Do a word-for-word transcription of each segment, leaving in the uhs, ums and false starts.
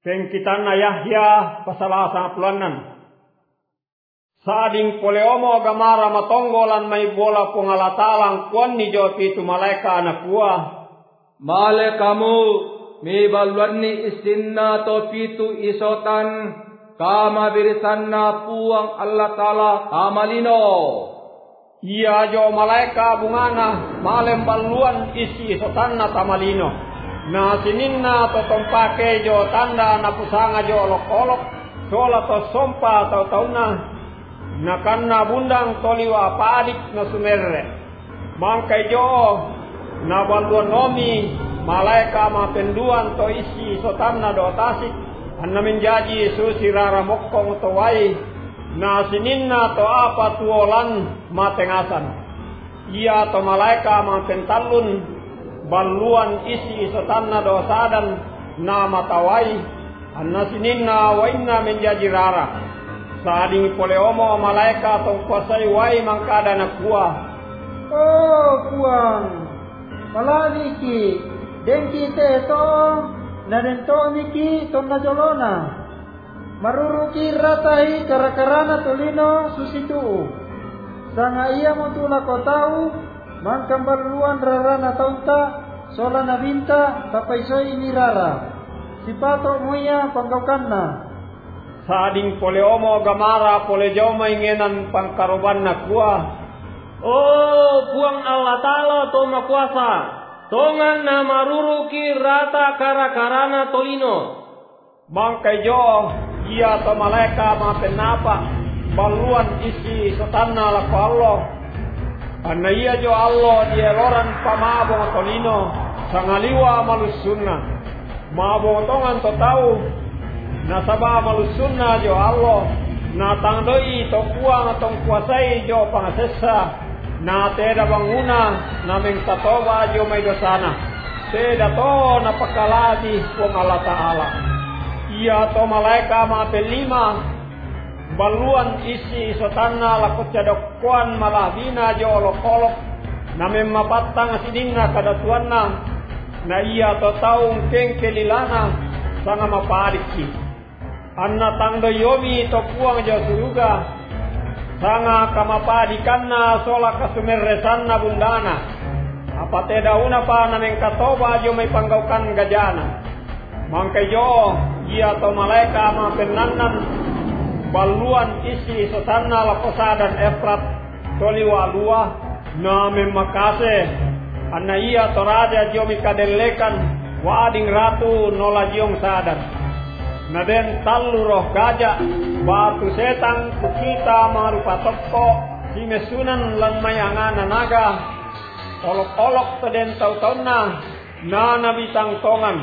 Keng kita na Yahya pasala sa pulanan. Sading poleomo gamara matonggolan may bola pungalatalang kuan ni jo pitu malaika anak kuah. Male kamu mi balwani istinna to pitu isotan kama birisanna puang Allah Ta'ala amalino. Iya jo malaika bungana malem baluan isi isotanna tamalino. Na sininna to tompake jo tanda na pusanga jo olok-olok sola to sompa tau tauna na kanna bundang toliwa padik na sumerre mangkai jo na baluan nomi malaika ma penduan to isi sotanna do tasik anna menjaji susi rara mokkong to wai na sininna to apa tuolan matengasan iya to malaika ma pentallun baluan isi sotanna do sadan na matawai anna sininna wainna menjaji rara sading poleomo malaika tong kuasai wai mangkada na kuah. Oh kuang malani ki dengki teto na dento niki ton na jolona maruruki ratai karakarana tolino susitu sanga iya mutula ko tau mangkam baluan rarana taunta sola na binta tapaisoy ini rara sipato moya panggaukanna sading poleomo gamara pole joma ingenan pangkaroban na kuah. Oh puang Allah Ta'ala to makuasa tongan na maruruki rata karakarana tolino mangkai jo iya to malaika ma penapa baluan isi sotanna la ko Allah anna iya jo Allah dia loran pamabong tolino sangaliwa malusunna mabong tongan to tau nasaba malusunna jo Allah na tangdoi to kuang tong kuasai jo pangasesa na teda banguna na mengtatoba jo may dosana teda to napakaladi kung Allah Ta'ala iya to malaika ma pelima baluan isi sotanna lakot jadokkuan malabina jo olok-olok na memapatang sidinga kadatuanna na iya to taung kengkelilana sanga mapariki anna tangdo yomi to puang jo suruga sanga kamapadikanna sola kasumerresanna bundana apa teda una pa na mengkatoba jo may panggaukan gajana mangkai jo iya to malaika ma penannan baluan isi sotanna lakosa dan efrat toliwa lua na memakase anna iya to raja jo mikadelekan wading ratu nola jiong sadan na den tallu roh gajah batu setang kukita marupa topko simesunan lan mayangana naga olok-olok to den tau-tauna na nabitang tongan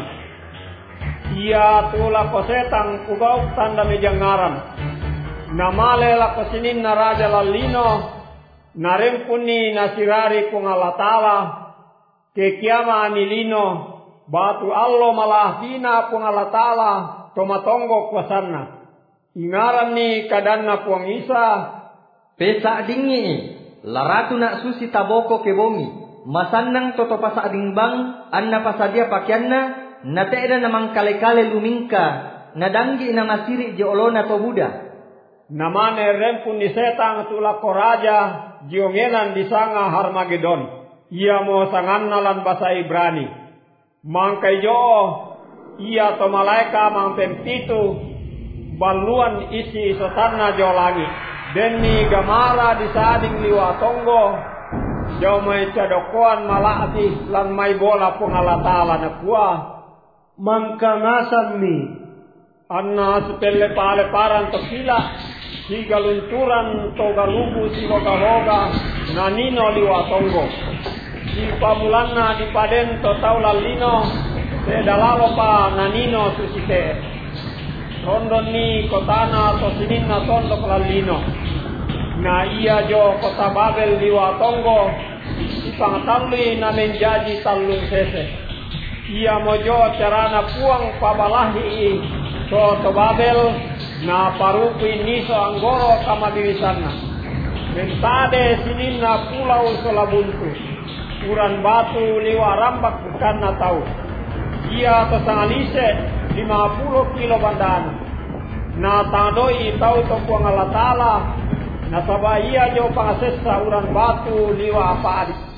iya tula ko setang kugaw tanda mejangaran namale la ko sinin na raja lalino narempuni nasirari kung Allah Ta'ala ke kiama anilino batu allo malahina kung Allah Ta'ala tomatonggo kuasanna ingaran ni kadanna puang Isa pesa dingi laratu nak susi taboko ke bongi masannang toto pasa ading bang anna pasadia pakianna na teeda namang kale-kale lumingka na danggi na masiri jeolona to buda namane rempun ni setang tula koraja jiongenan di sanga Harmagedon ia mo sanganna lan basa Ibrani mangkai jo iya to malaika mang pempitu baluan isi sotanna jolangi denni gamara di sading liwa tonggo jo may cadokoan malati lan may bola pungalatala na kuah mangkangasan mi anna sepele pale paran to sila si galunturan to galubu si hoga-hoga nanino liwa tonggo si pamulanna di paden to taulalino Teda lalo pa nanino susite rondon ni kotana to sinin na tondo lalino na iya jo kota Babel liwa tonggo ipangtalui na menjadi talung sese iya mojo carana puang pabalahi to to Babel na parupi niso anggoro kamadirisana mentade sinin na pulau solabuntu uran batu liwa rambak bukan na tau iya to sangalise lima puluh kilo bandana. Na tandoi tau to puang Allah Ta'ala. Na sabaya jo pangasesa urang batu liwa apa adik.